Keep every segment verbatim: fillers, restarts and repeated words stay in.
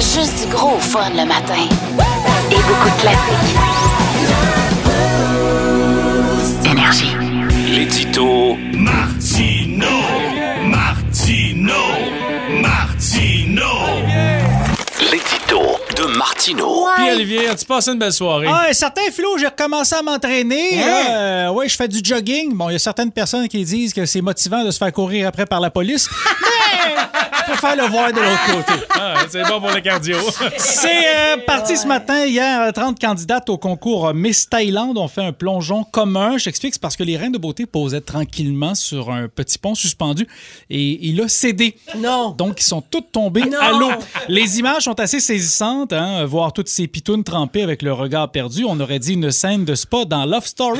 Juste du gros fun le matin. Et beaucoup de classiques. Énergie. L'édito Martino. Martino. Martino. L'édito de Martino. Puis Olivier, as-tu passé une belle soirée? Ah, un certain Flo, j'ai recommencé à m'entraîner. Ouais. Euh, oui, je fais du jogging. Bon, il y a certaines personnes qui disent que c'est motivant de se faire courir après par la police. Mais je préfère le voir de l'autre côté. Ah, c'est bon pour le cardio. C'est euh, parti ce matin. Hier, trente candidates au concours Miss Thaïlande ont fait un plongeon commun. Je t'explique, c'est parce que les reines de beauté posaient tranquillement sur un petit pont suspendu et il a cédé. Non. Donc, ils sont toutes tombées Non. à l'eau. Les images sont assez saisissantes, hein? Voir toutes ces pitounes trempées avec le regard perdu. On aurait dit une scène de spa dans Love Story.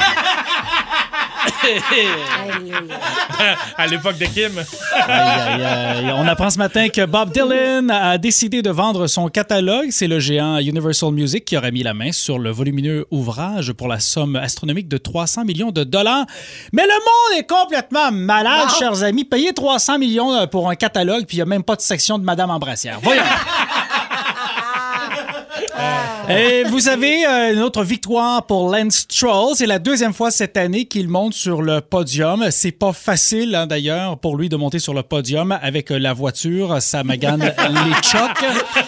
À l'époque de Kim. Aïe, aïe, aïe. On apprend ce matin que Bob Dylan a décidé de vendre son catalogue. C'est le géant Universal Music qui aurait mis la main sur le volumineux ouvrage pour la somme astronomique de trois cents millions de dollars. Mais le monde est complètement malade, Non. chers amis. Payer trois cents millions pour un catalogue, puis il n'y a même pas de section de Madame Embrassière. Voyons. Et vous avez euh, une autre victoire pour Lance Stroll. C'est la deuxième fois cette année qu'il monte sur le podium. C'est pas facile, hein, d'ailleurs, pour lui de monter sur le podium avec euh, la voiture. Ça magane les chocs.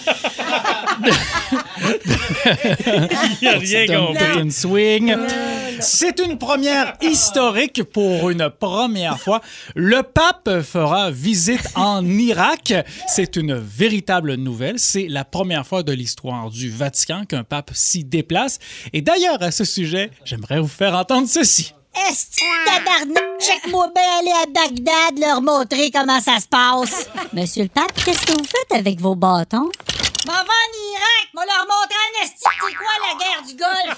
Il a rien C'est un- compris. toute une swing. C'est une première historique pour une première fois. Le pape fera visite en Irak. C'est une véritable nouvelle. C'est la première fois de l'histoire du Vatican qu'un pape s'y déplace. Et d'ailleurs, à ce sujet, j'aimerais vous faire entendre ceci. Est-ce que tabarnak? Check-moi bien aller à Bagdad leur montrer comment ça se passe. Monsieur le pape, qu'est-ce que vous faites avec vos bâtons? M'en va en Irak, moi leur montrer en esti, c'est quoi la guerre du Golfe?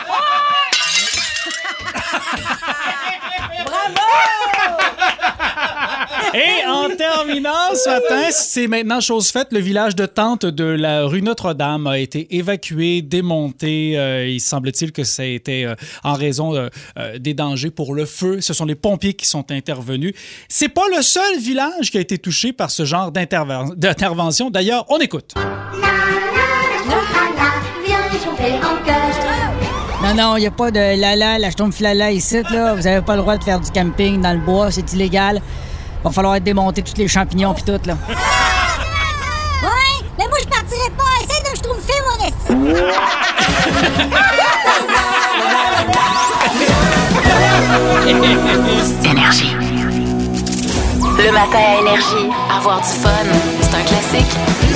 Et en terminant ce matin, c'est maintenant chose faite. Le village de Tente de la rue Notre-Dame a été évacué, démonté. Euh, il semble-t-il que ça a été euh, en raison euh, euh, des dangers pour le feu. Ce sont les pompiers qui sont intervenus. C'est pas le seul village qui a été touché par ce genre d'interven- d'intervention. D'ailleurs, on écoute. Non, non, il n'y a pas de lala, la schtroumpf-lala ici, là. Vous avez pas le droit de faire du camping dans le bois, c'est illégal. Va falloir démonter tous les champignons pis tout, là. Ouais, mais moi, je partirais pas. Essaye de schtroumpfer, mon esti. Énergie. Le matin à Énergie. Avoir du fun, c'est un classique.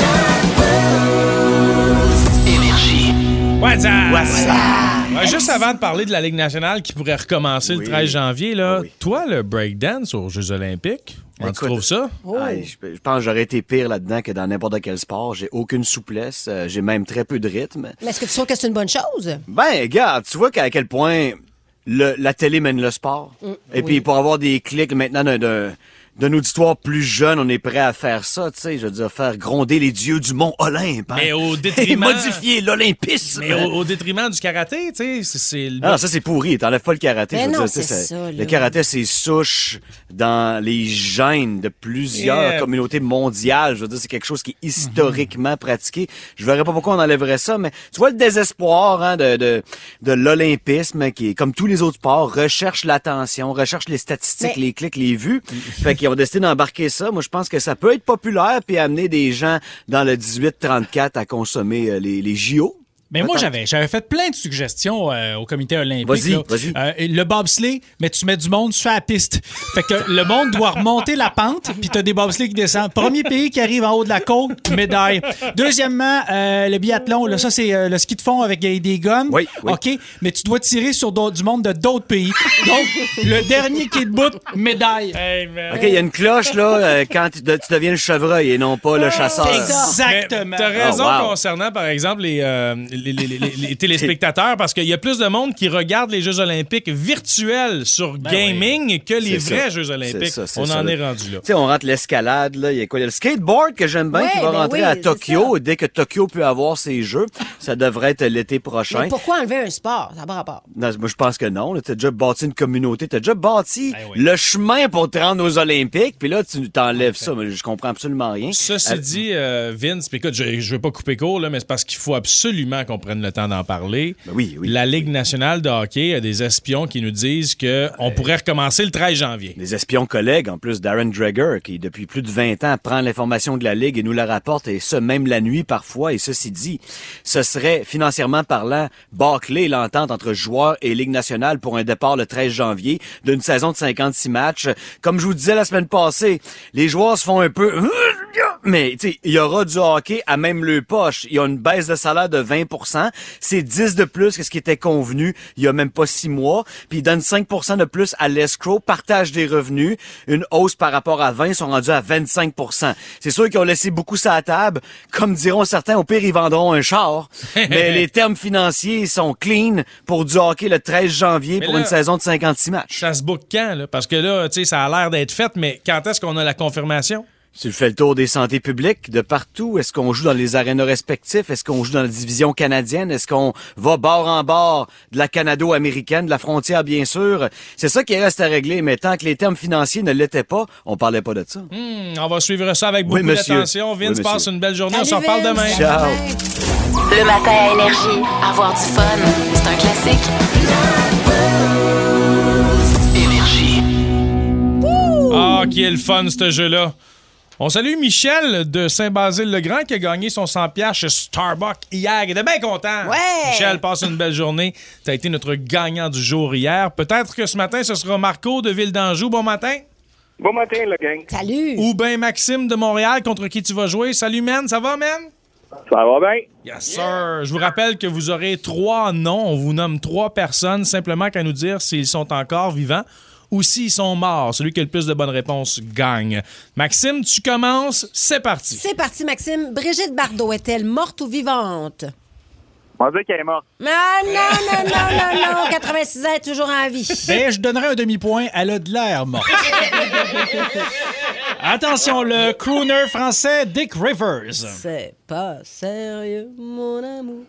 Énergie. What's up? What's up? Ouais, juste avant de parler de la Ligue nationale qui pourrait recommencer Oui. le treize janvier, là, Oui. toi, le breakdance aux Jeux olympiques, comment tu Écoute, trouves ça? Ah, je, je pense que j'aurais été pire là-dedans que dans n'importe quel sport. J'ai aucune souplesse. euh, j'ai même très peu de rythme. Mais est-ce que tu trouves que c'est une bonne chose? Ben, regarde, tu vois qu'à quel point le, la télé mène le sport. Et puis, pour avoir des clics maintenant d'un, d'un, d'un auditoire plus jeune, on est prêt à faire ça, tu sais. Je veux dire, faire gronder les dieux du mont Olympe. Hein? Mais au Et détriment... modifier l'olympisme. Mais au, au détriment du karaté, tu sais, c'est, c'est le... Ah, ça, c'est pourri. T'enlèves pas le karaté. Mais je veux non, dire, tu sais, c'est ça- ça, là. le karaté, c'est souche dans les gènes de plusieurs Yeah. communautés mondiales. Je veux dire, c'est quelque chose qui est historiquement pratiqué. Je verrais pas pourquoi on enlèverait ça, mais tu vois le désespoir hein, de, de, de l'olympisme qui est, comme tous les autres sports, recherche l'attention, recherche les statistiques, Mais- les clics, les vues. Fait qu'ils ont décidé d'embarquer ça. Moi, je pense que ça peut être populaire puis amener des gens dans le dix-huit trente-quatre à consommer euh, les, les J O. Mais moi, Peut-être. j'avais, j'avais fait plein de suggestions euh, au comité olympique. Vas-y, là. vas-y. Euh, le bobsleigh, mais tu mets du monde sur la piste. Fait que le monde doit remonter la pente, puis t'as des bobsleighs qui descendent. Premier pays qui arrive en haut de la côte, médaille. Deuxièmement, euh, le biathlon, là, ça, c'est euh, le ski de fond avec euh, des guns. Oui, oui. OK, mais tu dois tirer sur d'autres- du monde de d'autres pays. Donc, le dernier qui est debout, médaille. Hey, man. OK, il y a une cloche, là, euh, quand tu, de- tu deviens le chevreuil et non pas le chasseur. Exactement. Mais t'as raison Oh, wow. concernant, par exemple, les, euh, les, les, les, les téléspectateurs parce qu'il y a plus de monde qui regarde les Jeux olympiques virtuels sur Ben gaming oui. que les C'est vrais ça. Jeux olympiques. C'est ça, c'est On ça. en est rendu là. Tu sais, on rentre l'escalade, là. Il y a quoi? Il y a le skateboard que j'aime bien Ouais, qui va ben rentrer oui, à c'est Tokyo. Dès que Tokyo peut avoir ses jeux, ça devrait être l'été prochain. Mais pourquoi enlever un sport? Ça n'a pas rapport. Non, moi, je pense que non. Tu as déjà bâti une communauté. Tu as déjà bâti Ben oui. le chemin pour te rendre aux Olympiques. Puis là, tu t'enlèves ça. Mais je comprends absolument rien. Ceci Euh, dit, euh, Vince, puis écoute, je ne veux pas couper court, là, mais c'est parce qu'il faut absolument qu'on prenne le temps d'en parler. Ben oui, oui. La Ligue nationale de hockey a des espions qui nous disent qu'on pourrait recommencer le treize janvier. Des espions collègues, en plus Darren Dreger, qui depuis plus de vingt ans prend l'information de la Ligue et nous la rapporte, et ce, même la nuit parfois. Et ceci dit, ce serait, financièrement parlant, bâclé l'entente entre joueurs et Ligue nationale pour un départ le treize janvier d'une saison de cinquante-six matchs. Comme je vous disais la semaine passée, les joueurs se font un peu... Mais, tu sais, il y aura du hockey à même le poche. Il y a une baisse de salaire de vingt pour cent. C'est dix de plus que ce qui était convenu il y a même pas six mois. Puis ils donnent cinq pour cent de plus à l'escroc, partage des revenus. Une hausse par rapport à vingt, ils sont rendus à vingt-cinq pour cent. C'est sûr qu'ils ont laissé beaucoup ça à table. Comme diront certains, au pire, ils vendront un char. Mais les termes financiers sont clean pour du hockey le treize janvier Mais pour là, une saison de cinquante-six matchs. Ça se book quand, là? Parce que là, tu sais, ça a l'air d'être fait, mais quand est-ce qu'on a la confirmation? Tu fais le tour des santé publiques de partout. Est-ce qu'on joue dans les arénas respectifs? Est-ce qu'on joue dans la division canadienne? Est-ce qu'on va bord en bord de la canado-américaine, de la frontière, bien sûr? C'est ça qui reste à régler. Mais tant que les termes financiers ne l'étaient pas, on parlait pas de ça. Hmm, on va suivre ça avec beaucoup Oui, monsieur. d'attention. Vince, Oui, monsieur. passe une belle journée. Salut, on s'en reparle Vince. demain. Ciao. Le matin à Énergie. Avoir du fun. C'est un classique. Énergie. Ah, qui est le fun, ce jeu-là. On salue Michel de Saint-Basile-le-Grand qui a gagné son cent piastres chez Starbucks hier. Il était bien content. Ouais. Michel, passe une belle journée. Tu as été notre gagnant du jour hier. Peut-être que ce matin, ce sera Marco de Ville d'Anjou. Bon matin. Bon matin, le gang. Salut. Ou bien Maxime de Montréal contre qui tu vas jouer. Salut, man. Ça va, man? Ça va bien? Yes, sir. Je vous rappelle que vous aurez trois noms. On vous nomme trois personnes simplement qu'à nous dire s'ils sont encore vivants ou s'ils sont morts. Celui qui a le plus de bonnes réponses gagne. Maxime, tu commences. C'est parti. C'est parti, Maxime. Brigitte Bardot est-elle morte ou vivante? On va dire qu'elle est morte. Ah non, non, non, non, non. quatre-vingt-six ans, elle est toujours en vie. Ben, je donnerais un demi-point. Elle a de l'air morte. Attention, le crooner français Dick Rivers. C'est pas sérieux, mon amour.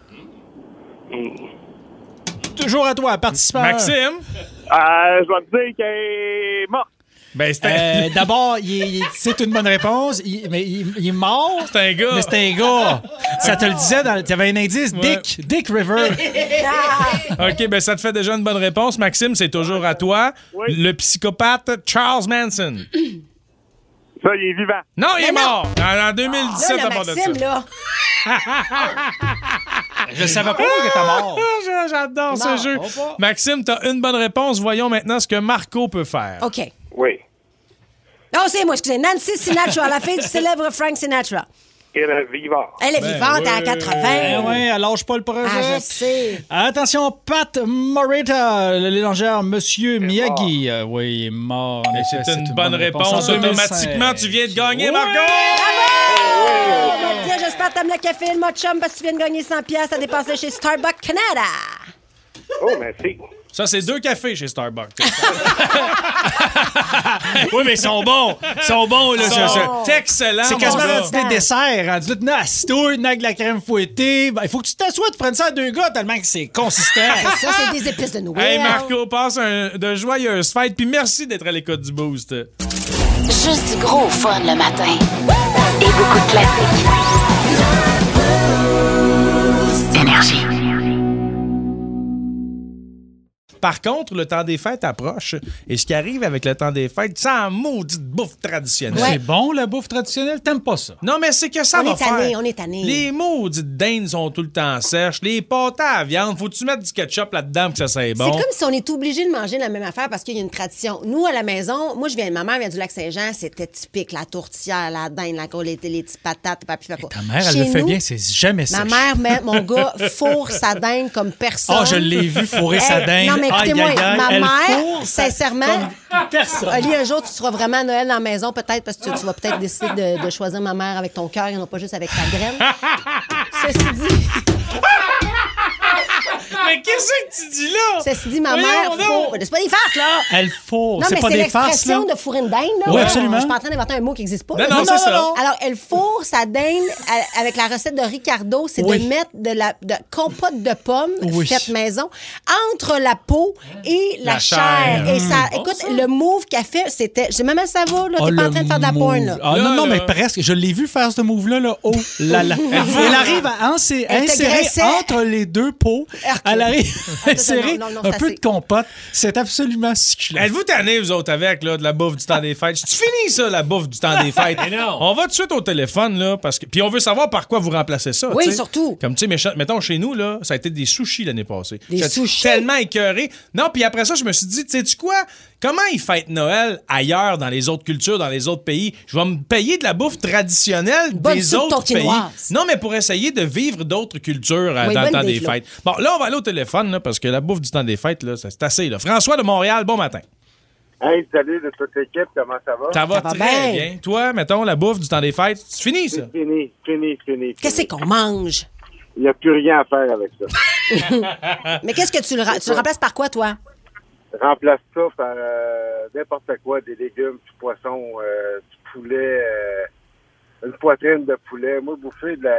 Toujours à toi, participant. Maxime? Euh, je vais te dire qu'elle est morte. Ben, c'est un, Euh, D'abord, il est- il- c'est une bonne réponse, il- mais il, il est mort. c'est un gars. Mais c'est un gars. Ça te le disait, dans- tu avais un indice. Ouais. Dick. Dick Rivers. OK, ben ça te fait déjà une bonne réponse. Maxime, c'est toujours à toi. Oui. Le psychopathe Charles Manson. Ça, il est vivant. Non, il est Mais non. mort. En, en deux mille dix-sept, Là, à le part de ça. Maxime, là. Je savais pas qu'il était mort. Ah, J'adore ce Mort. jeu. On va. Maxime, t'as une bonne réponse. Voyons maintenant ce que Marco peut faire. OK. Oui. Non, c'est moi, excusez. Nancy Sinatra, la fille du célèbre Frank Sinatra. Elle est vivante. Elle est Ben vivante oui. à Ben quatre-vingts. ouais, elle lâche pas le projet. Ah, je sais. Attention, Pat Morita, le légionnaire Monsieur Miyagi. Euh, oui, il est mort. en Mais effet, c'est une bonne réponse. En deux mille cinq. Automatiquement, tu viens de gagner, Marco! Oh, mon Dieu, j'espère que t'aimes le café, le chum, parce que tu viens de gagner cent piastres à dépenser chez Starbucks Canada. Oh, merci. Ça, c'est deux cafés chez Starbucks. Oui, mais ils sont bons. Ils sont bons, là. ça, ça. C'est excellent, C'est mon quasiment gars. un petit dessert. Rendu là, non, assis-toi, avec de la crème fouettée. Ben, il faut que tu t'assoies, tu prennes ça à deux gars tellement que c'est consistant. Ça, c'est des épices de Noël. Hey, Marco, passe un- de joyeuses fêtes. Puis merci d'être à l'écoute du Boost. Juste du gros fun le matin. Et beaucoup de classiques. Énergie. Par contre, le temps des fêtes approche. Et ce qui arrive avec le temps des fêtes, c'est en maudite bouffe traditionnelle. Ouais. C'est bon, la bouffe traditionnelle? T'aimes pas ça? Non, mais c'est que ça On va est tanné, faire. on est tanné. Les maudites dindes sont tout le temps sèches. Les pâtés à viande, faut-tu mettre du ketchup là-dedans pour que ça soit bon? C'est comme si on est obligé de manger la même affaire parce qu'il y a une tradition. Nous, à la maison, moi, je viens, ma mère vient du Lac-Saint-Jean, c'était typique, la tourtière, la dinde, la, les, les petites patates, papi, papa. Ta mère, elle Chez le fait nous, bien, c'est jamais ça. Ma mère, met, mon gars, fourre sa dinde comme personne. Oh, je l'ai vu fourrer sa Elle- dinde. Non, mais Aïe, écoutez-moi, aïe, aïe, ma elle mère, fourre sa- sincèrement, comme personne. Oli, un jour, tu seras vraiment à Noël dans la maison, peut-être, parce que tu, tu vas peut-être décider de, de choisir ma mère avec ton cœur et non pas juste avec ta graine. Ceci dit, Mais qu'est-ce que tu dis là? Ceci dit, ma Voyons mère, donc. fourre. C'est pas des farces, là! Elle fourre. Non, C'est mais pas c'est des farces, là. l'expression de fourrer une dinde, là. Oui, absolument. Je suis pas en train d'inventer un mot qui n'existe pas. Non, là. non, c'est ça. Alors, elle fourre sa dinde à- avec la recette de Ricardo, c'est Oui. de mettre de la de compote de pommes Oui. faite maison entre la peau et la, La chair. chair. Et ça, écoute, le move qu'elle fait, c'était. Je sais même pas si ça va, là. Oh, T'es pas en le train de faire de la move. porn, là. Ah, Là, non, non, là. mais presque. Je l'ai vu faire ce move-là. Là. Oh là là. Elle arrive à insé- Elle te insérer graissait. entre les deux peaux. Arc. Elle arrive à insérer non, non, un c'est peu assez. de compote. C'est absolument succulent. Êtes-vous tannés, vous autres, avec là, de la bouffe du temps des fêtes? C'est fini, ça, la bouffe du temps des fêtes? On va tout de suite au téléphone, là, parce que. Puis on veut savoir par quoi vous remplacez ça. Oui, tu sais. surtout. Comme, tu sais, méchant- mettons, chez nous, là, ça a été des sushis l'année passée. Des J'étais sushis? tellement écœuré. Non, puis après ça, je me suis dit, tu sais-tu quoi? Comment ils fêtent Noël ailleurs, dans les autres cultures, dans les autres pays? Je vais me payer de la bouffe traditionnelle Bonne des soupe autres pays. tontinoise. Non, mais pour essayer de vivre d'autres cultures euh, Oui, dans le bonne temps idée, des Flo. fêtes. Bon, là, on va aller au téléphone, là, parce que la bouffe du temps des fêtes, là, ça- c'est assez. Là. François de Montréal, bon matin. Hey, salut de toute l'équipe, comment ça va? Ça va Ça va très bien. bien. Toi, mettons, la bouffe du temps des fêtes, c'est fini, ça? C'est fini, fini, fini. Qu'est-ce fini. qu'on mange? Il n'y a plus rien à faire avec ça. Mais qu'est-ce que tu le, ra- tu le remplaces par quoi, toi? Remplace ça par euh, n'importe quoi, des légumes, du poisson, euh, du poulet, euh, une poitrine de poulet. Moi, bouffer de la...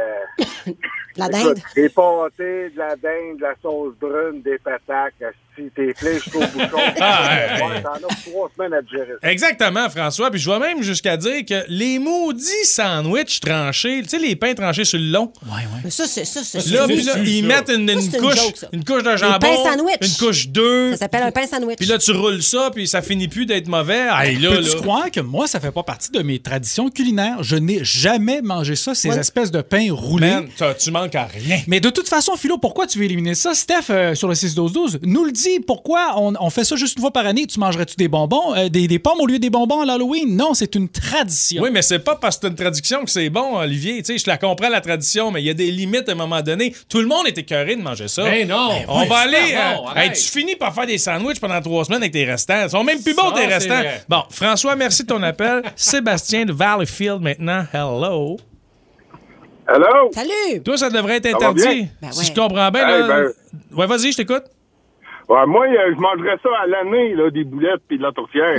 La Écoute, dinde? des pâtés, de la dinde, de la sauce brune, des patates, si t'es plein jusqu'au bouchon. Ah, ouais, Ouais, t'en as trois semaines à digérer ça. Exactement, François. Puis je vais même jusqu'à dire que les maudits sandwichs tranchés, tu sais, les pains tranchés sur le long, Ouais, ouais. Mais ça, c'est ça, c'est là, fini. puis là, ils mettent une, une Ça, c'est une couche, joke, ça. une couche de jambon, pains sandwich. une couche d'œufs. Ça s'appelle un pain sandwich. Puis là, tu roules ça, puis ça finit plus d'être mauvais. Hey, là, Peux-tu là. croire que moi, ça fait pas partie de mes traditions culinaires? Je n'ai jamais mangé ça, ces Ouais. espèces de pains roulés. Man, t'as- tu manques à rien. Mais de toute façon, Philo, pourquoi tu veux éliminer ça? Steph, euh, sur le six douze douze, nous le dit. Pourquoi on, on fait ça juste une fois par année? Tu mangerais-tu des bonbons, euh, des, des pommes au lieu des bonbons à l'Halloween? Non, c'est une tradition. Oui, mais c'est pas parce que c'est une tradition que c'est bon, Olivier. Tu sais, je la comprends, la tradition, mais il y a des limites à un moment donné. Tout le monde est écœuré de manger ça. Ben non. On va aller. super bon, euh, arrête. hey, tu finis par faire des sandwichs pendant trois semaines avec tes restants. Ils sont même plus bons, Ça, tes c'est restants. vrai. Bon, François, merci de ton appel. Sébastien de Valleyfield maintenant. Hello. Hello? Salut! Toi, ça devrait être Ça va bien? interdit. Ben Si ouais. je comprends bien, Hey, là. ben- Ouais, vas-y, je t'écoute. Ouais, moi, euh, je mangerais ça à l'année, là, des boulettes puis de la tourtière.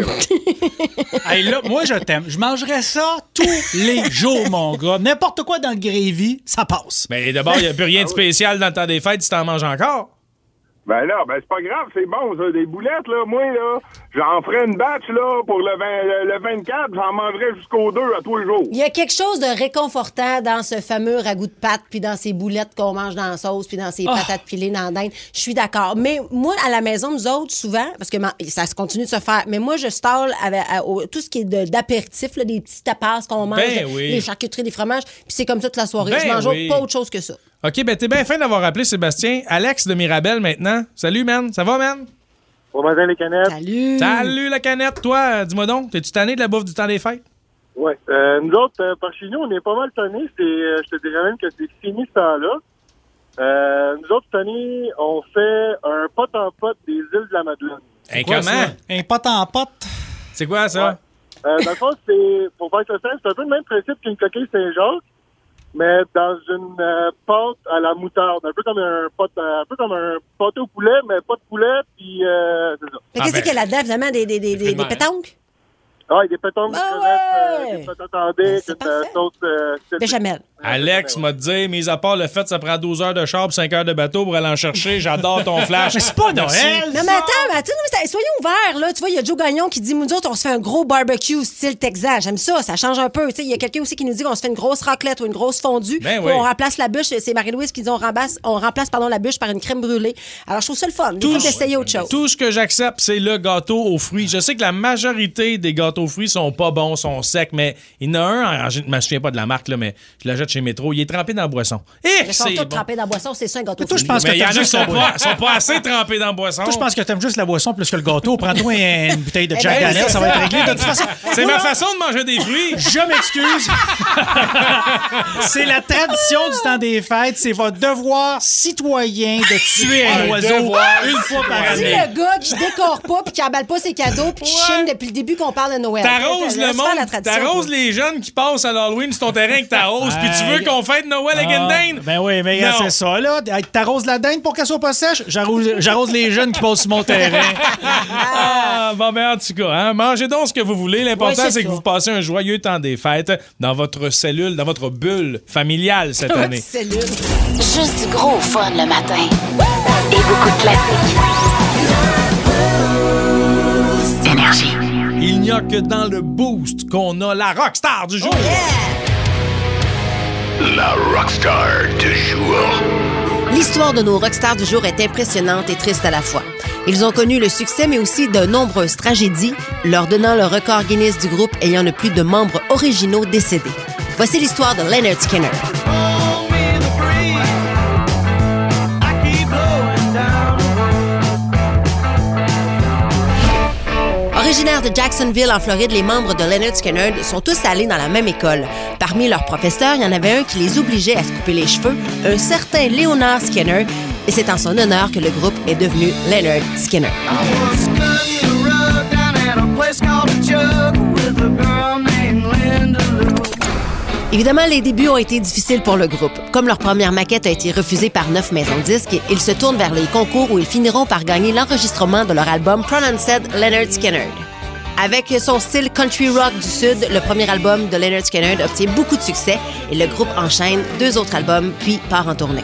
là. Hey, là, moi, je t'aime. Je mangerais ça tous les jours, mon gars. N'importe quoi dans le gravy, ça passe. Mais d'abord, il n'y a plus rien de spécial dans le temps des fêtes si t'en manges encore. Ben là, ben c'est pas grave, c'est bon, ça, des boulettes, là. Moi, là, j'en ferais une batch, là, pour le, vingt, le, le vingt-quatre, j'en mangerais jusqu'au deux à tous les jours. Il y a quelque chose de réconfortant dans ce fameux ragoût de pâte, puis dans ces boulettes qu'on mange dans la sauce, puis dans ces Oh. patates pilées dans la dinde. Je suis d'accord. Mais moi, à la maison, nous autres, souvent, parce que ma- ça se continue de se faire, mais moi, je stalle avec, à- au- tout ce qui est de- d'apéritif, là, des petits tapas qu'on mange, Ben oui. les charcuteries, les fromages, puis c'est comme ça toute la soirée. Ben je mange oui. pas autre chose que ça. OK, ben t'es bien fin d'avoir appelé Sébastien. Alex de Mirabel maintenant. Salut, man. Ça va, man? Pour manger les canettes. Salut! Salut, la canette. Toi, euh, dis-moi donc, t'es-tu tanné de la bouffe du temps des fêtes? Ouais. Euh, nous autres, euh, par chez nous, on est pas mal tannés. C'est, euh, je te dirais même que c'est fini ce temps-là. Euh, nous autres, cette année, on fait un pot en pot des îles de la Madeleine. Hey, Quoi, comment? ça? Un pot en pot. C'est quoi, ça? Euh, dans le fond, c'est, pour faire ça simple, c'est un peu le même principe qu'une coquille Saint-Jacques, mais dans une euh, pâte à la moutarde. Un peu comme un pot, un peu comme un pâté au poulet, mais pas de poulet, puis euh, c'est ça. Mais Ah qu'est-ce ben. qu'il y a là-dedans, finalement? Des, des, des, des, des pétanques? Ah, il y a des pétanques de Ah crevettes, ouais! euh, des patates en Ben, dés, c'est une euh, parfait. sauce... Euh, citron. Béchamel. Alex m'a dit, mis à part le fait que ça prend douze heures de char et cinq heures de bateau pour aller en chercher, j'adore ton flash. Mais c'est pas Merci. Noël. Non, mais attends, mais attends, non, mais c'est- soyons ouverts, là. Tu vois, il y a Joe Gagnon qui dit, nous autres, on se fait un gros barbecue style Texas. J'aime ça, ça change un peu. Tu sais, il y a quelqu'un aussi qui nous dit qu'on se fait une grosse raclette ou une grosse fondue. Ben Puis oui. on remplace la bûche. C'est Marie-Louise qui dit, on remplace, on remplace, pardon, la bûche par une crème brûlée. Alors, je trouve ça le fun. Il faut d'essayer autre chose. Tout ce que j'accepte, c'est le gâteau aux fruits. Je sais que la majorité des gâteaux aux fruits sont pas bons, sont secs, mais il y en a un, je ne me souviens pas de la marque, là, mais je l'achète chez Métro. Il est trempé dans la boisson. Et Ils sont c'est tous bon. trempés dans la boisson, c'est ça un gâteau Mais toi, je fruit. pense Mais que il y en a t'aimes qui juste sont la boisson. pas, sont pas assez trempés dans la boisson. Toi, je pense que t'aimes juste la boisson plus que le gâteau. Prends-toi une bouteille de Jack Eh ben, Daniel, c'est ça va ça. être réglé. De toute façon, C'est ma façon de manger des fruits. je m'excuse. C'est la tradition du temps des fêtes. C'est votre devoir citoyen de tuer un, Un oiseau devoir. une fois par Si année. le gars qui décore pas puis qui emballe pas ses cadeaux puis qui Ouais. chine depuis le début qu'on parle de Noël. T'arroses Laisse le faire la monde, tradition, t'arroses quoi. les jeunes qui passent à l'Halloween sur ton terrain avec ta hausse, puis tu veux qu'on fête Noël avec une dinde? Ben oui, mais Non. c'est ça, là. T'arroses la dinde pour qu'elle soit pas sèche. J'arrose, j'arrose les jeunes qui passent sur mon terrain. Ah, bon, ben en tout cas, hein, mangez donc ce que vous voulez. L'important, Oui, c'est c'est que ça. vous passez un joyeux temps des fêtes dans votre cellule, dans votre bulle familiale cette année. Cellule. Juste du gros fun le matin. Et beaucoup de classiques. Énergie. Il n'y a que dans le boost qu'on a la rockstar du jour. La rockstar du jour. L'histoire de nos rockstars du jour est impressionnante et triste à la fois. Ils ont connu le succès, mais aussi de nombreuses tragédies, leur donnant le record Guinness du groupe ayant le plus de membres originaux décédés. Voici l'histoire de Lynyrd Skynyrd. Originaires de Jacksonville, en Floride, les membres de Lynyrd Skynyrd sont tous allés dans la même école. Parmi leurs professeurs, il y en avait un qui les obligeait à se couper les cheveux, un certain Leonard Skinner, et c'est en son honneur que le groupe est devenu Lynyrd Skynyrd. Évidemment, les débuts ont été difficiles pour le groupe. Comme leur première maquette a été refusée par neuf maisons de disques, ils se tournent vers les concours où ils finiront par gagner l'enregistrement de leur album Pronounced Lynyrd Skynyrd. Avec son style country rock du Sud, le premier album de Lynyrd Skynyrd obtient beaucoup de succès et le groupe enchaîne deux autres albums puis part en tournée.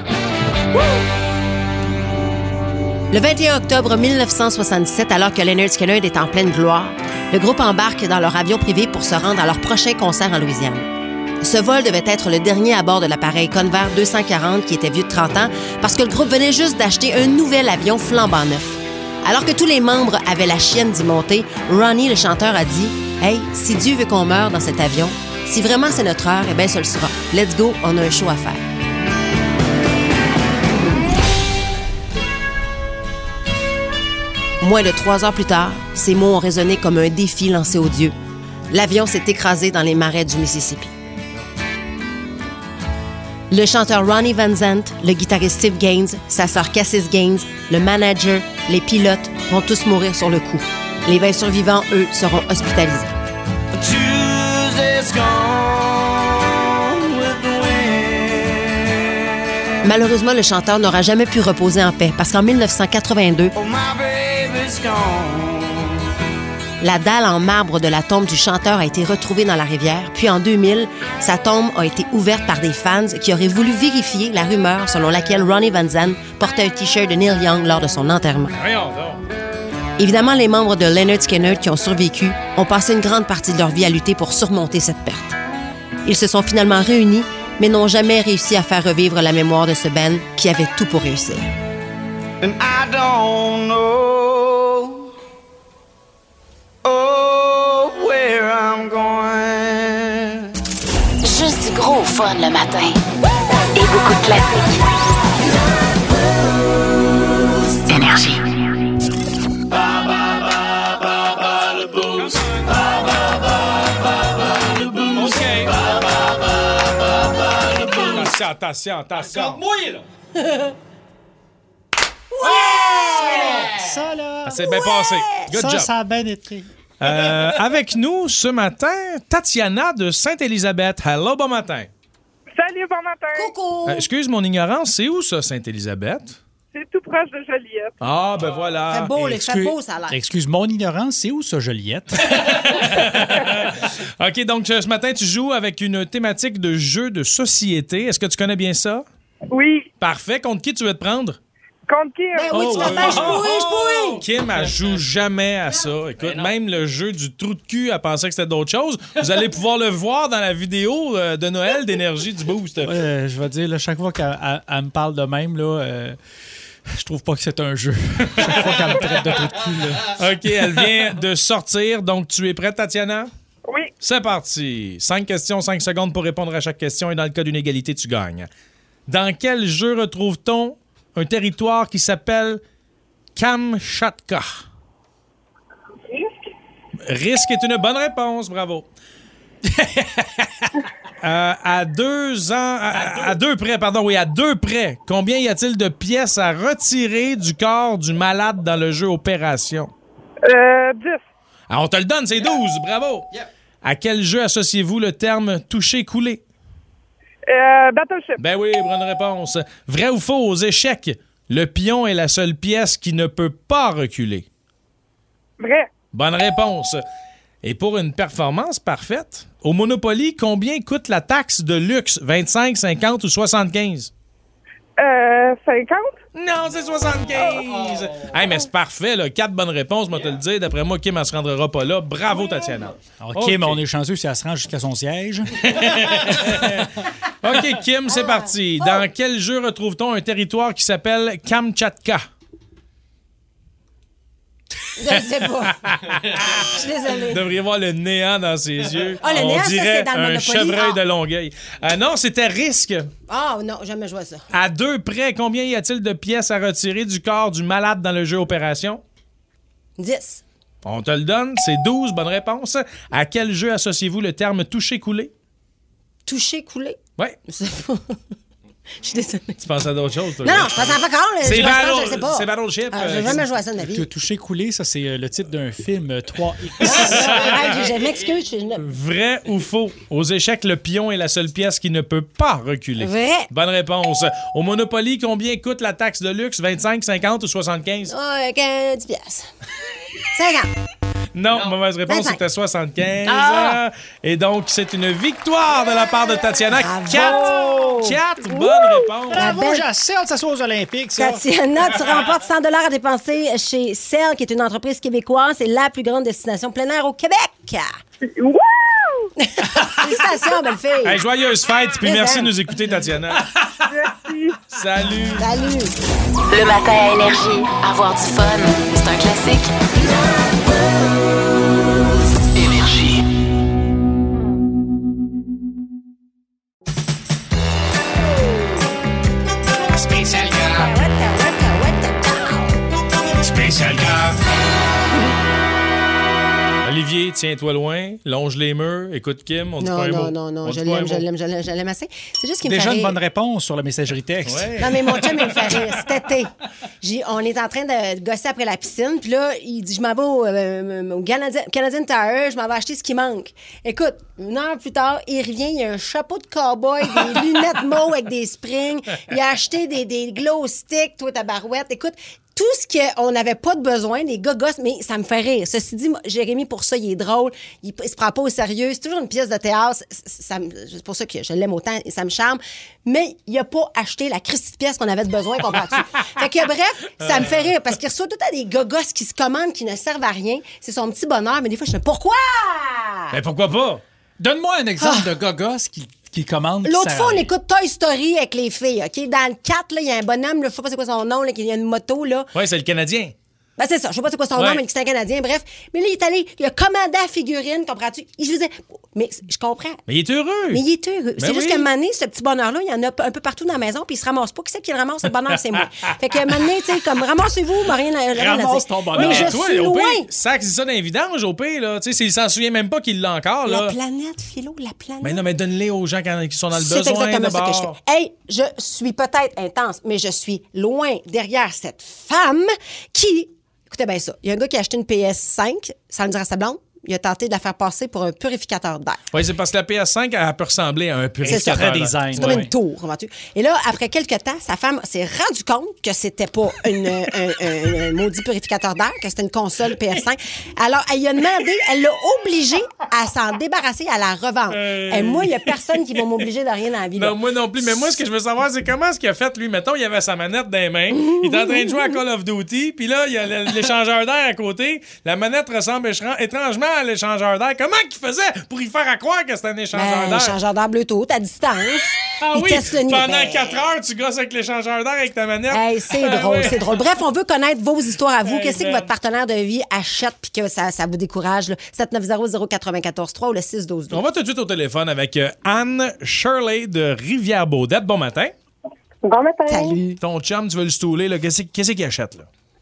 Le vingt et un octobre mille neuf cent soixante-dix-sept, alors que Lynyrd Skynyrd est en pleine gloire, le groupe embarque dans leur avion privé pour se rendre à leur prochain concert en Louisiane. Ce vol devait être le dernier à bord de l'appareil Convair deux cent quarante qui était vieux de trente ans parce que le groupe venait juste d'acheter un nouvel avion flambant neuf. Alors que tous les membres avaient la chienne d'y monter, Ronnie, le chanteur, a dit « Hey, si Dieu veut qu'on meure dans cet avion, si vraiment c'est notre heure, eh bien, ce le sera. Let's go, on a un show à faire. » Moins de trois heures plus tard, ces mots ont résonné comme un défi lancé aux dieux. L'avion s'est écrasé dans les marais du Mississippi. Le chanteur Ronnie Van Zant, le guitariste Steve Gaines, sa sœur Cassis Gaines, le manager, les pilotes vont tous mourir sur le coup. Les vingt survivants, eux, seront hospitalisés. Malheureusement, le chanteur n'aura jamais pu reposer en paix parce qu'en mille neuf cent quatre-vingt-deux, la dalle en marbre de la tombe du chanteur a été retrouvée dans la rivière. Puis en deux mille, sa tombe a été ouverte par des fans qui auraient voulu vérifier la rumeur selon laquelle Ronnie Van Zant portait un T-shirt de Neil Young lors de son enterrement. Voyons donc. Évidemment, les membres de Lynyrd Skynyrd qui ont survécu ont passé une grande partie de leur vie à lutter pour surmonter cette perte. Ils se sont finalement réunis, mais n'ont jamais réussi à faire revivre la mémoire de ce band qui avait tout pour réussir. And I don't know, oh, where I'm going. Juste du gros fun le matin. Et beaucoup de classiques. Énergie. Attention, attention, attention. Ça, là. Ça s'est bien passé. Good ça, job. ça a bien été. Euh, avec nous ce matin, Tatiana de Sainte-Élisabeth. Hello, bon matin. Salut, bon matin. Coucou! Euh, excuse mon ignorance, c'est où ça, Sainte-Élisabeth? C'est tout proche de Joliette. Ah, ben voilà. Fait beau, les fait Excuse- beau, ça a l'air. Excuse mon ignorance, c'est où ça, Joliette? OK, donc ce matin, tu joues avec une thématique de jeu de société. Est-ce que tu connais bien ça? Oui. Parfait. Contre qui tu veux te prendre? Contre qui? Ben oui, tu fais bien, je pourrais, je pourrais. Kim, elle joue jamais à ça. Écoute, même le jeu du trou de cul, elle pensait que c'était d'autres choses. Vous allez pouvoir le voir dans la vidéo euh, de Noël d'Énergie du Boost. Euh, je vais dire, là, chaque fois qu'elle elle- elle me parle de même, là, euh, je trouve pas que c'est un jeu. Chaque fois qu'elle me traite de tout de cul, là. OK, elle vient de sortir. Donc, tu es prête, Tatiana? Oui. C'est parti. Cinq questions, cinq secondes pour répondre à chaque question. Et dans le cas d'une égalité, tu gagnes. Dans quel jeu retrouve-t-on un territoire qui s'appelle Kamchatka? Risque est une bonne réponse. Bravo. Euh, à deux ans, à, à deux près, pardon, oui, à deux près, combien y a-t-il de pièces à retirer du corps du malade dans le jeu Opération? Euh, dix. Ah, on te le donne, c'est douze. Bravo. À quel jeu associez-vous le terme toucher-couler? Euh, Battleship. Ben oui, bonne réponse. Vrai ou faux, aux échecs, le pion est la seule pièce qui ne peut pas reculer. Vrai. Bonne réponse. Et pour une performance parfaite, au Monopoly, combien coûte la taxe de luxe? vingt-cinq, cinquante ou soixante-quinze? Euh, cinquante? Non, c'est soixante-quinze! Oh. Hey, mais c'est parfait, là. Quatre bonnes réponses, moi te le dire. D'après moi, Kim, elle se rendra pas là. Bravo, Tatiana. Alors, Kim, okay. On est chanceux si elle se rend jusqu'à son siège. OK, Kim, c'est parti. Dans quel jeu retrouve-t-on un territoire qui s'appelle Kamtchatka? Je ne sais pas. Je suis désolée. Vous devriez voir le néant dans ses yeux. Ah, le On néant, ça, dirait c'est dans le un Monopoly. chevreuil Ah. de Longueuil. Euh, non, c'était Risque. Ah, oh, non, jamais joué à ça. À deux près, combien y a-t-il de pièces à retirer du corps du malade dans le jeu Opération? dix. On te le donne, c'est douze. Bonne réponse. À quel jeu associez-vous le terme toucher-couler? Toucher-couler? Oui. Je sais pas. Je suis désolée. Tu penses à d'autres choses, toi? Non, non, je pense à pas encore. C'est, battle, je sais pas. c'est Battleship. Ah, j'ai jamais joué à ça de ma vie. Toucher couler, ça, c'est euh, le titre d'un film euh, trois X. Ah, je m'excuse. Je suis... Vrai ou faux? Aux échecs, le pion est la seule pièce qui ne peut pas reculer. Vrai. Bonne réponse. Au Monopoly, combien coûte la taxe de luxe? vingt-cinq, cinquante ou soixante-quinze? Oh, dix piastres. cinquante. Non, non, mauvaise réponse, vingt-cinq. C'était soixante-quinze. Ah! Et donc, c'est une victoire de la part de Tatiana. Bravo! Quatre, quatre bonnes réponses. Bravo, belle- j'ai assez hâte de s'asseoir aux Olympiques, ça. Tatiana, tu remportes cent dollars à dépenser chez Cell, qui est une entreprise québécoise. C'est la plus grande destination plein air au Québec. Wouh! Félicitations, belle fille. Hey, joyeuse fête, puis Mais merci hein. de nous écouter, Tatiana. Merci. Salut. Salut. Le matin à Énergie. Avoir du fun, c'est un classique. Énergie. Spécial gars. Spécial gars. Olivier, tiens-toi loin, longe les murs, écoute Kim, on dit Non, pas un non, mot. non, non, On je dit pas un l'aime, je mot. l'aime, je l'aime, je l'aime assez. C'est juste qu'il me fait Déjà une rire. bonne réponse sur la messagerie texte. Ouais. Non, mais mon chum, il me fait rire. Cet été, j'ai- on est en train de gosser après la piscine. Puis là, il dit, je m'en vais au, euh, au Canadien, Canadian Tire, je m'en vais acheter ce qui manque. Écoute, une heure plus tard, il revient, il a un chapeau de cow-boy, des lunettes mauves avec des springs. Il a acheté des, des glow sticks, toi, ta barouette. Écoute, tout ce qu'on n'avait pas de besoin, des gogos, mais ça me fait rire. Ceci dit, moi, Jérémy, pour ça, il est drôle. Il, il se prend pas au sérieux. C'est toujours une pièce de théâtre. C'est, ça me- c'est pour ça que je l'aime autant et ça me charme. Mais il a pas acheté la Christie de pièce qu'on avait de besoin, comprends-tu? Fait que bref, ça me fait rire parce qu'il reçoit tout le temps des gogos qui se commandent, qui ne servent à rien. C'est son petit bonheur, mais des fois, je me dis, pourquoi? Mais pourquoi pas? Donne-moi un exemple de gogos qui, qui commande. qui L'autre sert fois, à on rien. écoute Toy Story avec les filles, OK? Dans le quatre, là, il y a un bonhomme, là, je sais pas c'est quoi son nom, là, qui a une moto, là. Ouais, c'est le Canadien. Ben, c'est ça. Je sais pas c'est quoi son Ouais. nom, mais c'est un Canadien. Bref. Mais là, il est allé, il a commandé la figurine, comprends-tu? Il faisait. Mais je comprends. Mais il est heureux. Mais il est heureux. c'est Ben juste oui. qu'à un moment donné, ce petit bonheur-là, il y en a un peu partout dans la maison, puis il se ramasse pas. Qui c'est qui le ramasse? Le bonheur, c'est moi. Fait qu'à un moment donné, tu sais, comme ramassez-vous, mais rien, à- rien à Ramasse dire. ton bonheur. Mais je toi, suis au loin. pire, sac, c'est ça dans les vidanges, au pire, là. Tu sais, s'il s'en souvient même pas qu'il l'a encore, là. La planète, Philo, la planète. Mais non, mais donne-les aux gens qui qui sont dans le C'est besoin exactement ça que je d'abord. fais. Hey, je suis peut-être intense, mais je suis loin derrière cette femme qui... Écoutez bien ça. Il y a un gars qui a acheté une P S cinq, sans le dire à sa blonde. Il a tenté de la faire passer pour un purificateur d'air. Oui, c'est parce que la P S cinq, elle peut ressembler à un C'est ça. purificateur. Très d'air. design. C'est comme Ouais. une tour, comprends-tu? Et là, après quelques temps, sa femme s'est rendu compte que c'était pas une, un, un- un maudit purificateur d'air, que c'était une console P S cinq. Alors, elle lui a demandé, elle l'a obligé à s'en débarrasser, à la revendre. Et moi, il y a personne qui va m'obliger de rien dans la vie. là. Non, moi non plus. Mais moi, ce que je veux savoir, c'est comment est-ce qu'il a fait, lui. Mettons, il avait sa manette dans les mains. Il est en train de jouer à Call of Duty. Puis là, il y a le- l'échangeur d'air à côté. La manette ressemble échran- étrangement à l'échangeur d'air. Comment qu'il faisait pour y faire à croire que c'était un échangeur Ben, d'air? échangeur d'air Bluetooth à distance. Ah Il oui, teste le niveau. pendant Ben, quatre heures, tu gosses avec l'échangeur d'air avec ta manette. Hey, c'est Ah drôle, oui. c'est drôle. Bref, on veut connaître vos histoires à vous. Hey, Qu'est-ce que ben. votre partenaire de vie achète puis que ça, ça vous décourage? Là? sept neuf zéro zéro neuf quatre trois ou le six douze douze. On va tout de suite au téléphone avec euh, Anne Shirley de Rivière-Baudette. Bon matin. Bon matin. Salut. Ton chum, tu veux le stouler, là. Qu'est-ce qu'est-ce qu'il achète, là?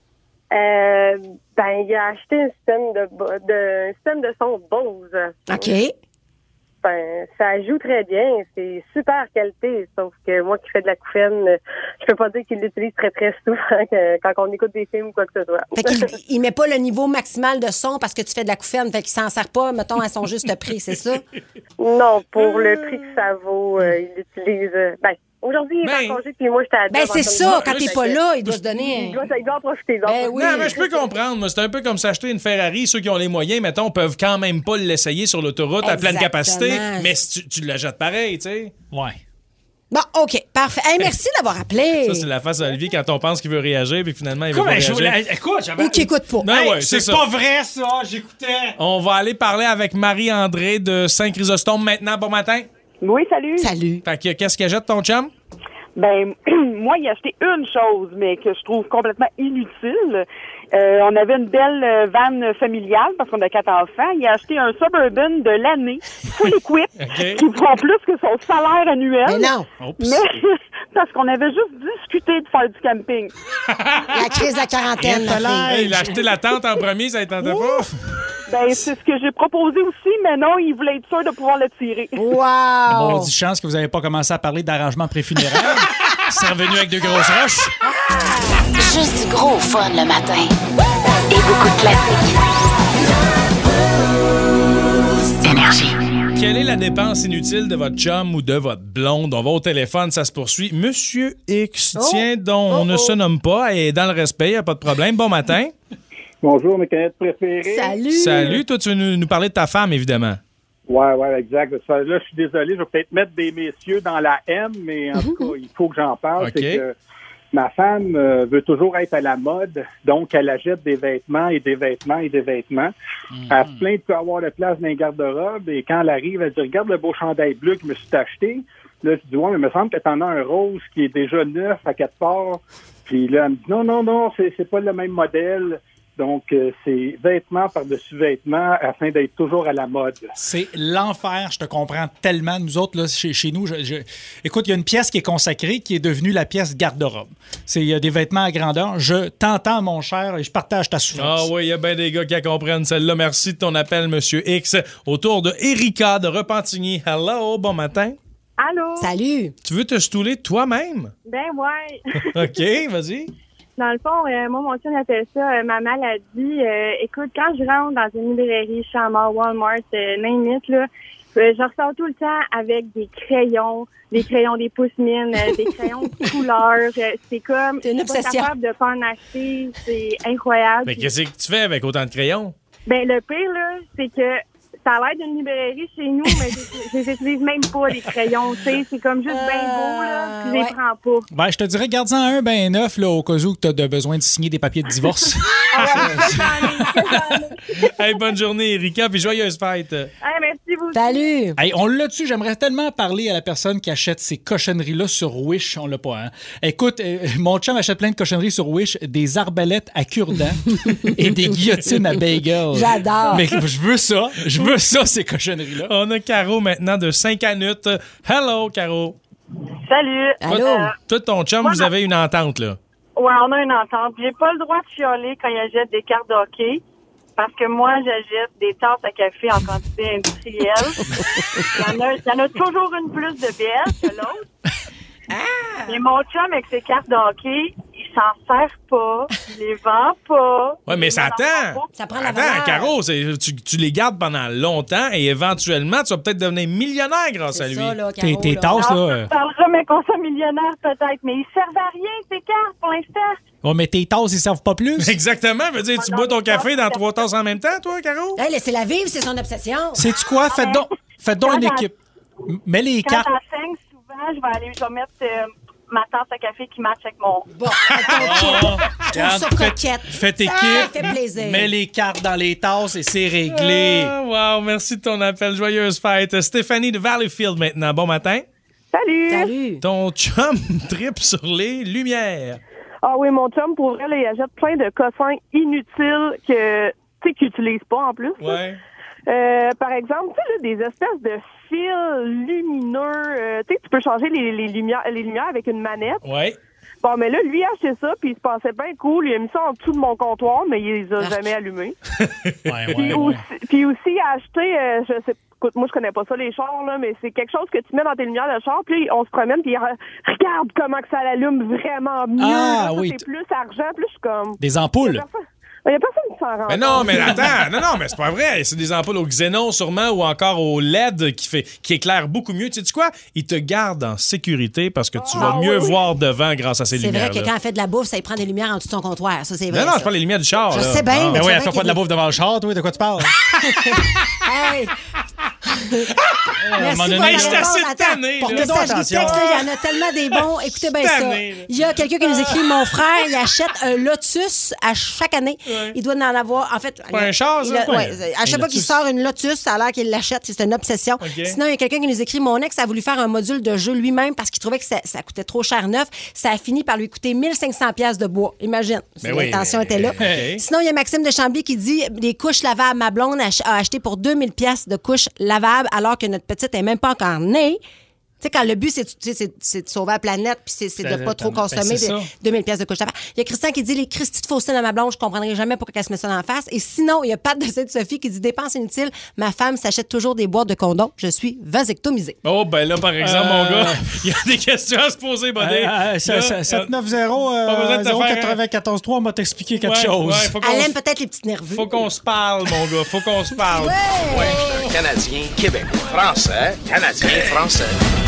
Euh, ben, il a acheté un système de, bo- de, un système de son Bose. OK. ben, ça joue très bien. C'est super qualité. Sauf que moi qui fais de la couffaine, je peux pas dire qu'il l'utilise très, très souvent quand on écoute des films ou quoi que ce soit. Fait qu'il il met pas le niveau maximal de son parce que tu fais de la couffaine. Fait qu'il s'en sert pas, mettons, à son juste prix, c'est ça? Non, pour le prix que ça vaut, euh, il l'utilise... Euh, ben, aujourd'hui, il est en congé, puis moi, j'étais à Ben, job c'est en ça. train de- Quand t'es pas là, il doit se donner... Il doit, il doit en profiter. il doit en Ben profiter. oui. Non, mais je peux comprendre. Moi, c'est un peu comme s'acheter une Ferrari. Ceux qui ont les moyens, mettons, peuvent quand même pas l'essayer sur l'autoroute à pleine Exactement. capacité. Mais si tu, tu la jettes pareil, tu sais. Ouais. Bon, OK, parfait. Hey, merci d'avoir appelé. Ça, c'est la face d'Olivier quand on pense qu'il veut réagir, puis finalement, il veut Comment, pas je réagir. voulais- Écoute, j'avais... Ou qui écoute pas. Ben Hey, ouais, c'est c'est ça. pas vrai, ça. J'écoutais. On va aller parler avec Marie-André de Saint-Chrysostome maintenant. Bon matin. Oui, salut. Salut. Fait que qu'est-ce qu'elle jette ton chum? Ben, moi, il a acheté une chose, mais que je trouve complètement inutile. Euh, on avait une belle euh, van familiale parce qu'on a quatre enfants. Il a acheté un Suburban de l'année, full equip, OK. qui prend plus que son salaire annuel. Mais non. Oups. Mais parce qu'on avait juste discuté de faire du camping. La crise de la quarantaine, ma fille. Hey, il a acheté la tente en premier, ça ne tentait pas. Ben, c'est ce que j'ai proposé aussi, mais non, il voulait être sûr de pouvoir le tirer. Wow! Bon, dit chance que vous n'avez pas commencé à parler d'arrangement préfunéraire. C'est revenu avec de grosses roches. Juste du gros fun le matin. Et beaucoup de classiques. Énergie. Quelle est la dépense inutile de votre chum ou de votre blonde? On va au téléphone, ça se poursuit. Monsieur X, tiens donc, on ne se nomme pas et dans le respect, il n'y a pas de problème. Bon matin. Bonjour, mes canettes préférées. Salut! Salut, toi, tu veux nous, nous parler de ta femme, évidemment. Ouais, ouais, exact. Ça, là, je suis désolé, je vais peut-être mettre des messieurs dans la M, mais en tout cas, il faut que j'en parle. OK. C'est que ma femme euh, veut toujours être à la mode, donc elle achète des vêtements et des vêtements et des vêtements. Elle se plaint de pas avoir de place dans les garde-robes et quand elle arrive, elle dit « Regarde le beau chandail bleu que je me suis acheté. » Là, je dis « Ouais, mais il me semble que t'en as un rose qui est déjà neuf à quatre parts. » Puis là, elle me dit « Non, non, non, c'est, c'est pas le même modèle. » Donc, euh, c'est vêtements par-dessus vêtements afin d'être toujours à la mode. C'est l'enfer, je te comprends tellement. Nous autres, là, chez, chez nous, je, je... écoute, il y a une pièce qui est consacrée, qui est devenue la pièce garde-robe. C'est, il y a des vêtements à grandeur. Je t'entends, mon cher, et je partage ta Ah souffrance. oui, il y a bien des gars qui la comprennent celle-là. Merci de ton appel, Monsieur X. Autour de Erika de Repentigny. Hello, bon matin. Allô? Salut! Tu veux te stouler toi-même? Ben ouais. OK, vas-y. Dans le fond, euh, moi, mon chien appelle ça euh, ma maladie. Euh, écoute, quand je rentre dans une librairie, Chamar, Walmart, euh, name it, là, euh, je ressors tout le temps avec des crayons, des crayons, des pousse-mines, euh, des crayons de couleur. Euh, c'est comme, C'est une je suis pas obsession. capable de pas en acheter. C'est incroyable. Mais qu'est-ce que tu fais avec autant de crayons? Ben, le pire, là, c'est que ça a l'air d'une librairie chez nous, mais je je les utilise même pas, les crayons, tu sais. C'est comme juste bien beau, là, puis je les ouais. prends pas. Ben, je te dirais, garde-en un ben neuf, là, au cas où tu as besoin de signer des papiers de divorce. Hey, bonne journée, Erika, puis joyeuse fête. Hey, merci vous. Salut! Hey, on l'a dessus. J'aimerais tellement parler à la personne qui achète ces cochonneries-là sur Wish. On l'a pas, hein? Écoute, euh, mon chum achète plein de cochonneries sur Wish, des arbalètes à cure-dent et des guillotines à bagel. J'adore. Mais je veux ça. Je veux ça, ces cochonneries-là. On a Caro maintenant de Saint-Canute. Hello, Caro. Salut. Allô? Euh, Toi, ton chum, vous avez une entente, là. ouais, on a une entente. J'ai pas le droit de chialer quand il achète des cartes de hockey. Parce que moi, j'achète des tasses à café en quantité industrielle. Il y en a, il y en a toujours une plus de belle que l'autre. Mais mon chum, avec ses cartes de hockey, il s'en sert pas, il les vend pas. Ouais, mais il ça m'en vend attend. pas. Ça prend la Attends, valeur. Caro, c'est- tu, tu les gardes pendant longtemps et éventuellement, tu vas peut-être devenir millionnaire grâce à C'est lui. ça, là, Tes, Caro, tes là. tasses, Non, là. je euh, parlerai mais qu'on soit millionnaire peut-être, mais ils servent à rien, ces cartes, pour l'instant. Oh, mais tes tasses, ils servent pas plus. Exactement. Je veux dire, tu bois ton café dans trois tasses en même temps, toi, Caro? Hey, laissez-la vivre, c'est son obsession. Sais-tu quoi? Faites donc, faites donc une équipe. Mets les Quand cartes. j'enseigne, souvent, je vais aller, je vais mettre euh, ma tasse à café qui match avec mon... Bon, attends, je trouve ça coquette. Faites Ça équipe. fait plaisir. Mets les cartes dans les tasses et c'est réglé. Ah, wow, merci de ton appel. Joyeuse fête. Stéphanie de Valleyfield maintenant. Bon matin. Salut! Salut! Ton chum tripe sur les lumières. Ah oui, mon chum, pour vrai, là, il achète plein de cossins inutiles que, tu sais, qu'il n'utilise pas en plus. là. Ouais. Euh, par exemple, tu sais, là, des espèces de fils lumineux. Euh, tu sais, tu peux changer les, les lumières, les lumières avec une manette. Ouais. Bon, mais là, lui, il a acheté ça, puis il se passait bien cool. Il a mis ça en dessous de mon comptoir, mais il les a jamais allumés. ouais, ouais, puis, ouais. aussi, puis aussi, il a acheté, euh, je sais écoute, moi, je connais pas ça, les chars, là, mais c'est quelque chose que tu mets dans tes lumières de char, puis on se promène, puis regarde comment que ça l'allume vraiment mieux. Ah, là, oui. C'est plus argent, plus je suis comme... Des ampoules. Il n'y a personne qui s'en rend compte. Mais non, mais attends, non, non, mais c'est pas vrai. C'est des ampoules au xénon sûrement ou encore au L E D qui fait qui éclairent beaucoup mieux. Tu sais quoi? Ils te gardent en sécurité parce que tu vas Ah, mieux oui. voir devant grâce à ces C'est lumières. vrai que quand elle fait de la bouffe, ça lui prend des lumières en dessous de son comptoir. Ça, c'est vrai. Non, non, ça. je parle des lumières du char. Je là. sais bien, Ah. mais Mais tu oui, vois elle fait qu'il pas de la bouffe devant le char, toi, de quoi tu parles? Hey! Merci moment pour donné, la je suis réponse. assez Attends, tanné, pour là. message Fais du attention. texte, là, il y en a tellement des bons. Écoutez bien ça. Tanné, là. Il y a quelqu'un qui nous écrit « Mon frère, il achète un Lotus à chaque année. Ouais. Il doit en avoir... En fait... Pas un char, ça? il a- C'est pas ouais, un- à chaque un fois qu'il Lotus. sort une Lotus, ça a l'air qu'il l'achète. C'est une obsession. OK. Sinon, il y a quelqu'un qui nous écrit « Mon ex a voulu faire un module de jeu lui-même parce qu'il trouvait que ça, ça coûtait trop cher neuf. Ça a fini par lui coûter mille cinq cents piastres de bois. » Imagine. Mais oui, L'intention mais- était là. Hey. Sinon, il y a Maxime de Chambly qui dit « Les couches lavables, ma blonde a, ach- a acheté pour deux mille piastres de couches lavables alors que notre petite est même pas encore née. » Tu sais, quand le but, c'est, tu sais, c'est, c'est de sauver la planète puis c'est, c'est de pas trop Ben, consommer c'est de- ça. deux mille piastres de couches lavables. Il y a Christian qui dit « Les Christy de Faustine à ma blonde, je comprendrai jamais pourquoi elle se met ça dans la face. » Et sinon, il y a Pat de Sainte-Sophie qui dit « Dépense inutile, ma femme s'achète toujours des boîtes de condoms. Je suis vasectomisée. » Oh, ben là, par exemple, Euh, mon gars, il y a des questions à se poser, Bodé. Euh, euh, Là, sept neuf zéro pas besoin de te zéro faire- quatre-vingt-quatorze trois m'a t'expliqué quelque ouais, chose. ouais, faut qu'on Elle se- aime peut-être les petites nerveux. faut qu'on se parle, mon gars. Faut qu'on se parle. Ouais, je suis un Canadien, Québécois, Français, Canadien, Français.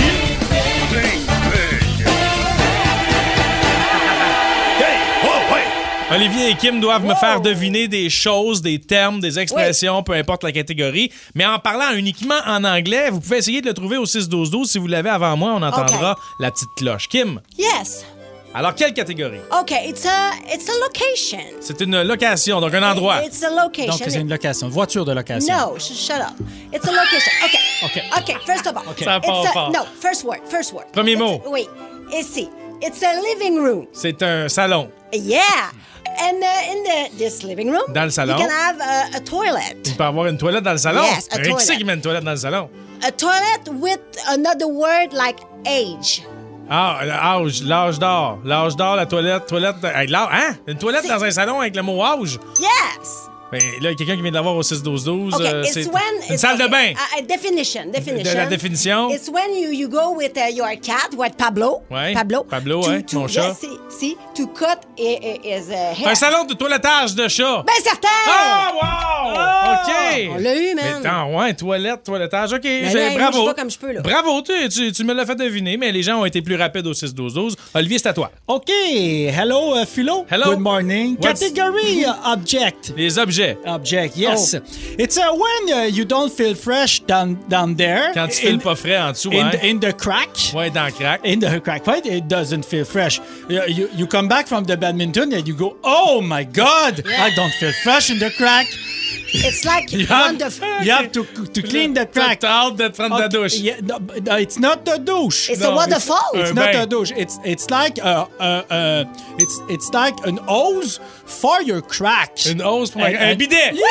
Olivier et Kim doivent me faire deviner des choses, des termes, des expressions, peu importe la catégorie. Mais en parlant uniquement en anglais, vous pouvez essayer de le trouver au six douze douze. Si vous l'avez avant moi, on entendra la petite cloche. Kim, Yes. alors quelle catégorie? OK, it's a, it's a location. C'est une location, donc un endroit. It's a location. Donc, c'est une location, une voiture de location. No, sh- shut up. It's a location. OK. OK. OK, first of all. Ça It's part a- fort. No, first word, first word. Premier It's- mot. Oui. Ici. It's a living room. C'est un salon. Yeah. And uh, in the, this living room, Dans le salon. you can have a, a toilet. Tu peux avoir une toilette dans le salon? Yes, a Mais qui toilet. c'est qui met une toilette dans le salon? A toilet with another word like age. Ah, l'âge, l'âge d'or. L'âge d'or, la toilette, toilette. Hey, l'âge- hein? Une toilette C'est- dans un salon avec le mot âge? Yes. Ben, là, il y a quelqu'un qui vient de l'avoir au six douze douze. Okay, euh, it's c'est when une it's salle de okay, bain. A, a definition, definition. De la définition. It's when you, you go with uh, your cat, what Pablo. Ouais, Pablo. Pablo, to, ouais, to, mon chat. Yes, see, see, to cut i- i- his uh, hair. Un salon de toilettage de chat. Ben certain. Ah, wow! OK. On l'a eu, man. Mais attends, ouais, toilette, toilettage. OK, Ben j'ai- là, moi, bravo. je vais comme je peux, là. Bravo, tu, tu, tu me l'as fait deviner, mais les gens ont été plus rapides au six douze douze. Olivier, c'est à toi. OK. Hello, uh, Philo. Hello. Good morning. What's- Category uh, object. Les objets. Object, yes. Oh. It's uh, when uh, you don't feel fresh down, down there. Quand tu in, files pas frais en dessous, in, hein? the, in the crack. Ouais, dans le crack. In the crack, right? It doesn't feel fresh. You, you, you come back from the badminton and you go, oh my God, I don't feel fresh in the crack. It's like You have, wonderful. you have to, to clean the crack. T'as hâte de te prendre ta Okay, douche. yeah, no, but, uh, it's not a douche. It's No, a waterfall. It's Un not bain. a douche. It's it's like uh, uh, uh, it's it's like an hose for your crack. Une hausse pour Un- un, un un- bidet. Yes!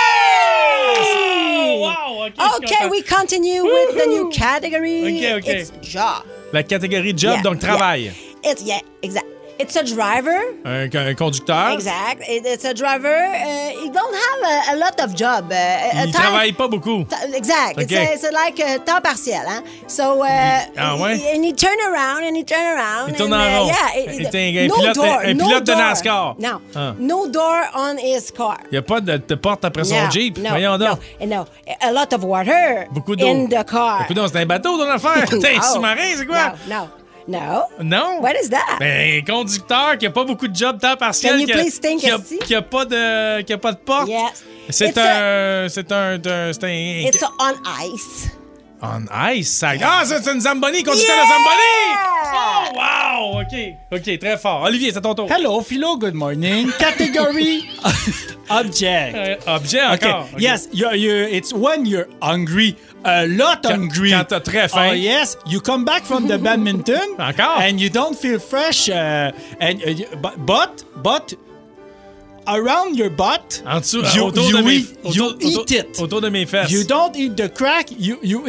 Oh, wow! OK, je suis Okay, content. we continue with the new category. Okay, okay. It's job. La catégorie job, Yeah, donc travail. yeah. It's yeah, exact. It's a driver. Un, un conducteur. Exact. It- It's a driver. Uh, he don't have a, a lot of job. Uh, a Il time- travaille pas beaucoup. T- Exact. It's, Okay. a, it's a like a temps partiel. Hein? So, uh, Ah ouais? he- and he turn around and he turn around. Il tourne and, en uh, rond. Yeah. Il it- est un- un no pilote- door, un no pilote de door. NASCAR. No. Ah. No door on his car. Il n'y a pas de, de porte après son No, Jeep. no, Voyons donc. No, and no. A lot of water Beaucoup d'eau. in the car. Écoute donc, c'est un bateau ton affaire. T'es un No. sous-marin, c'est quoi? No, no, no. Non? What is that? Ben, un conducteur qui a pas beaucoup de job temps partiel. Can you qui a, please think, qui a, Esti? qui a pas de, qui a pas de porte. Yes. C'est It's un, c'est un, un- c'est un. It's on ice. On ice, ça. Ah, c'est une Zamboni, conducteur Yeah! de Zamboni! Oh, wow! OK. OK, très fort. Olivier, c'est à ton tour. Hello, Philo. Good morning. Category object. Euh, objet Okay. encore. OK. Yes, you're, you're, it's when you're hungry, a lot Quand- hungry. quand t'as très faim. Oh yes, you come back from the badminton. Encore? And you don't feel fresh. Uh, and uh, you- but but but around your butt, En dessous, you, autour you de mes, eat, you autour, eat autour- it. autour de mes fesses. You don't eat the crack. You you eat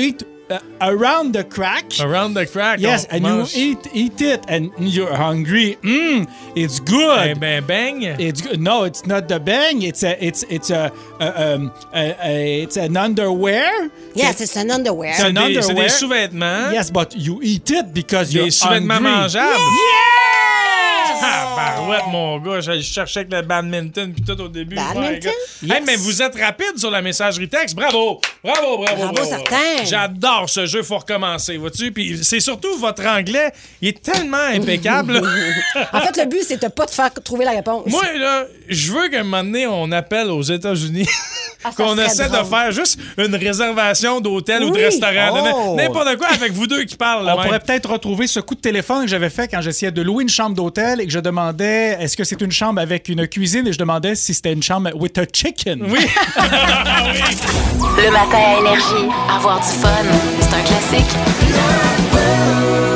uh, around the crack. Around the crack. Yes, and mange. you eat eat it, and you're hungry. Mmm, it's good. Eh ben, bang. It's good. No, it's not the bang. It's a, it's, it's a, a, um, a, a it's an underwear. Yes, it's an underwear. C'est an des, underwear. c'est des sous-vêtements. Yes, but you eat it because Des you're sous-vêtements hungry. mangeables. Yes! Ah, barouette, mon gars. Je cherchais avec le badminton puis tout au début. Badminton? My God. Yes. Hey, mais vous êtes rapide sur la messagerie texte. Bravo! Bravo, bravo, bravo. Bravo, certain. J'adore ce jeu. Faut recommencer, vois-tu? Puis c'est surtout votre anglais. Il est tellement impeccable. En fait, le but, c'est de pas te faire trouver la réponse. Moi, là, je veux qu'à un moment donné, on appelle aux États-Unis. Ah, ça qu'on serait essaie drôle. de faire juste une réservation d'hôtel ou de Oui. restaurant. Oh. N'importe quoi avec vous deux qui parlent. là, On même. pourrait peut-être retrouver ce coup de téléphone que j'avais fait quand j'essayais de louer une chambre d'hôtel et que je demandais est-ce que c'est une chambre avec une cuisine et je demandais si c'était une chambre with a chicken. Oui. Le matin à Énergie, avoir du fun, c'est un classique.